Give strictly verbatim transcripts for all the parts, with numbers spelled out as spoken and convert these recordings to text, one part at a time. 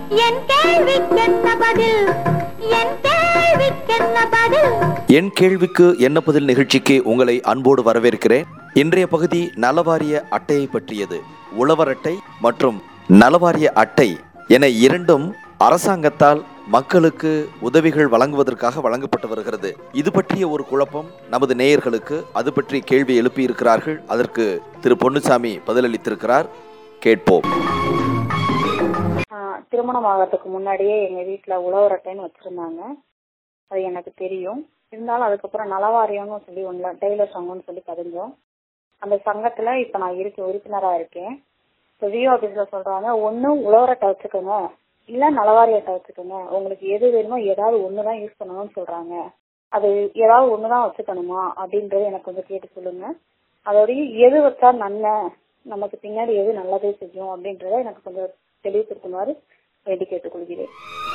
என் கேள்விக்கென்ன பதில் என் கேள்விக்கென்ன பதில் என் கேள்விக்கு என்ன பதில் நிகழ்ச்சிக்கு உங்களை அன்போடு வரவேற்கிறேன். இன்றைய பகுதி நலவாரிய அட்டையை பற்றியது. உழவர் அட்டை மற்றும் நலவாரிய அட்டை என இரண்டும் அரசாங்கத்தால் மக்களுக்கு உதவிகள் வழங்குவதற்காக வழங்கப்பட்டு வருகிறது. இது பற்றிய ஒரு குழப்பம் நமது நேயர்களுக்கு அது பற்றி கேள்வி எழுப்பி இருக்கிறார்கள். அதற்கு திரு பொன்னுசாமி பதிலளித்திருக்கிறார். கேட்போம். திருமணம் ஆகிறதுக்கு முன்னாடியே எங்க வீட்டுல உழவர் அட்டைன்னு வச்சிருந்தாங்க. அது எனக்கு தெரியும். இருந்தாலும் அதுக்கப்புறம் நலவாரியம்னு சொல்லி ஒண்ணு டெய்லர் சங்கம்னு சொல்லி பதிஞ்சோம். அந்த சங்கத்துல இப்ப நான் இருக்க உறுப்பினரா இருக்கேன். இப்போ விஓ ஆபீஸ்ல சொல்றாங்க, ஒண்ணு உழவர் அட்டை வச்சுக்கோங்க, இல்ல நலவாரிய அட்டை வச்சுக்கோங்க, உங்களுக்கு எது வேணுமோ ஏதாவது ஒண்ணுதான் யூஸ் பண்ணணும்னு சொல்றாங்க. அது ஏதாவது ஒண்ணுதான் வச்சுக்கணுமா அப்படின்றது எனக்கு கொஞ்சம் கேட்டு சொல்லுங்க. அதோடய எது வச்சா நன்மை, நமக்கு பின்னாடி எது நல்லதே செய்யும் அப்படின்றத எனக்கு கொஞ்சம் தெளிவுபடுத்துமாறு வேண்டி கேட்டுக்கொள்கிறேன்.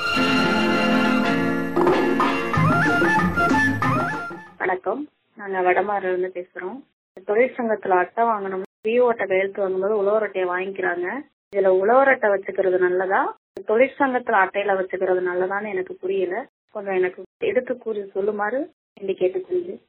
வணக்கம், நாங்க வடமாறுல இருந்து பேசுறோம். தொழிற்சங்கத்துல அட்டை வாங்கணும், விஓ அட்டை கையெழுத்து வாங்கும்போது உழவர் அட்டையை வாங்கிக்கிறாங்க. இதுல உழவர் அட்டை வச்சுக்கிறது நல்லதா, தொழிற்சங்கத்துல அட்டையில வச்சுக்கிறது நல்லதான்னு எனக்கு புரியல. கொஞ்சம் எனக்கு எடுத்து கூறி சொல்லுமாறு வேண்டி கேட்டுக்கொள்கிறேன்.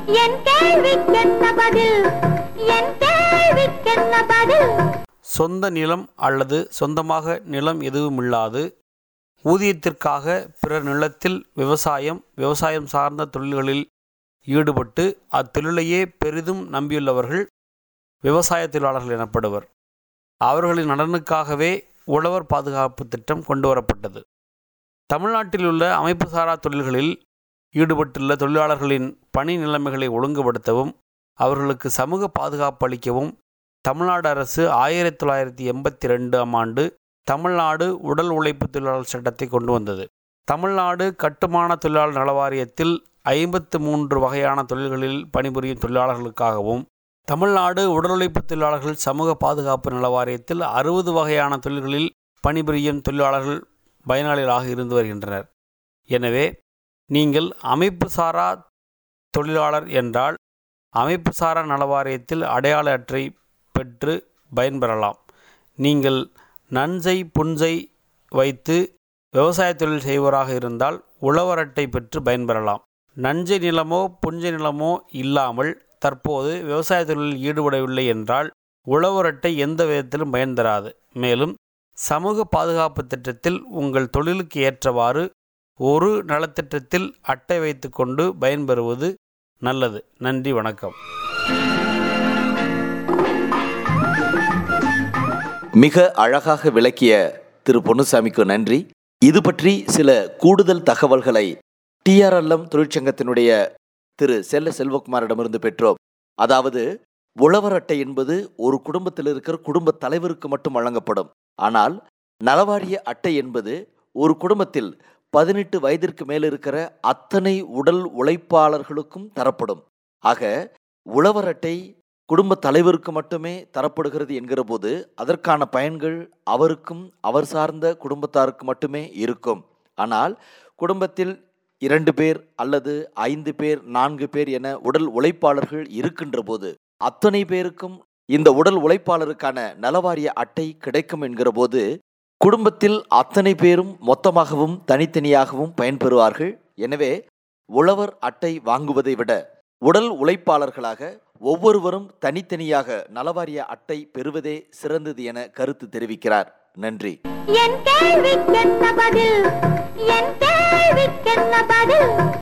சொந்த நிலம் அல்லது சொந்தமாக நிலம் எதுவும் இல்லாது ஊதியத்திற்காக பிறர் நிலத்தில் விவசாயம் விவசாயம் சார்ந்த தொழில்களில் ஈடுபட்டு அத்தொழிலையே பெரிதும் நம்பியுள்ளவர்கள் விவசாய தொழிலாளர்கள் எனப்படுவர். அவர்களின் நலனுக்காகவே உழவர் பாதுகாப்பு திட்டம் கொண்டு வரப்பட்டது. தமிழ்நாட்டில் உள்ள அமைப்பு சாரா தொழில்களில் ஈடுபட்டுள்ள தொழிலாளர்களின் பணி நிலைமைகளை ஒழுங்குபடுத்தவும் அவர்களுக்கு சமூக பாதுகாப்பு அளிக்கவும் தமிழ்நாடு அரசு ஆயிரத்தி தொள்ளாயிரத்தி எண்பத்தி ரெண்டாம் ஆண்டு தமிழ்நாடு உடல் உழைப்பு தொழிலாளர் சட்டத்தை கொண்டு வந்தது. தமிழ்நாடு கட்டுமான தொழிலாளர் நலவாரியத்தில் ஐம்பத்து மூன்று வகையான தொழில்களில் பணிபுரியும் தொழிலாளர்களுக்காகவும் தமிழ்நாடு உடல் உழைப்பு தொழிலாளர்கள் சமூக பாதுகாப்பு நலவாரியத்தில் அறுபது வகையான தொழில்களில் பணிபுரியும் தொழிலாளர்கள் பயனாளிகளாக இருந்து வருகின்றனர். எனவே நீங்கள் அமைப்பு சாரா தொழிலாளர் என்றால் அமைப்பு சாரா நலவாரியத்தில் அடையாள அட்டை பெற்று பயன்பெறலாம். நீங்கள் நன்சை புன்சை வைத்து விவசாய தொழில் செய்வராக இருந்தால் உழவர் அட்டை பெற்று பயன்பெறலாம். நஞ்சை நிலமோ புஞ்சை நிலமோ இல்லாமல் தற்போது விவசாய தொழிலில் ஈடுபடவில்லை என்றால் உழவர் அட்டை எந்த விதத்திலும் பயன் தராது. மேலும் சமூக பாதுகாப்பு திட்டத்தில் உங்கள் தொழிலுக்கு ஏற்றவாறு ஒரு நலத்திட்டத்தில் அட்டை வைத்து கொண்டு பயன்பெறுவது நல்லது. நன்றி, வணக்கம். மிக அழகாக விளக்கிய திரு பொன்னுசாமிக்கு நன்றி. இது பற்றி சில கூடுதல் தகவல்களை டிஆர்எல்எம் தொழிற்சங்கத்தினுடைய திரு செல்ல செல்வகுமாரிடமிருந்து பெற்றோம். அதாவது உழவர் அட்டை என்பது ஒரு குடும்பத்தில் இருக்கிற குடும்ப தலைவருக்கு மட்டும் வழங்கப்படும். ஆனால் நலவாரிய அட்டை என்பது ஒரு குடும்பத்தில் பதினெட்டு வயதிற்கு மேல் இருக்கிற அத்தனை உடல் உழைப்பாளர்களுக்கும் தரப்படும். ஆக உழவர் அட்டை குடும்ப தலைவருக்கு மட்டுமே தரப்படுகிறது என்கிற போது அதற்கான பயன்கள் அவருக்கும் அவர் சார்ந்த குடும்பத்தாருக்கு மட்டுமே இருக்கும். ஆனால் குடும்பத்தில் இரண்டு பேர் அல்லது ஐந்து பேர் நான்கு பேர் என உடல் உழைப்பாளர்கள் இருக்கின்ற போது அத்தனை பேருக்கும் இந்த உடல் உழைப்பாளருக்கான நலவாரிய அட்டை கிடைக்கும் என்கிற போது குடும்பத்தில் அத்தனை பேரும் மொத்தமாகவும் தனித்தனியாகவும் பயன்பெறுவார்கள். எனவே உழவர் அட்டை வாங்குவதை விட உடல் உழைப்பாளர்களாக ஒவ்வொருவரும் தனித்தனியாக நலவாரிய அட்டை பெறுவதே சிறந்தது என கருத்து தெரிவிக்கிறார். நன்றி. என் கேள்விக்கென்ன பதில் என் கேள்விக்கென்ன பதில்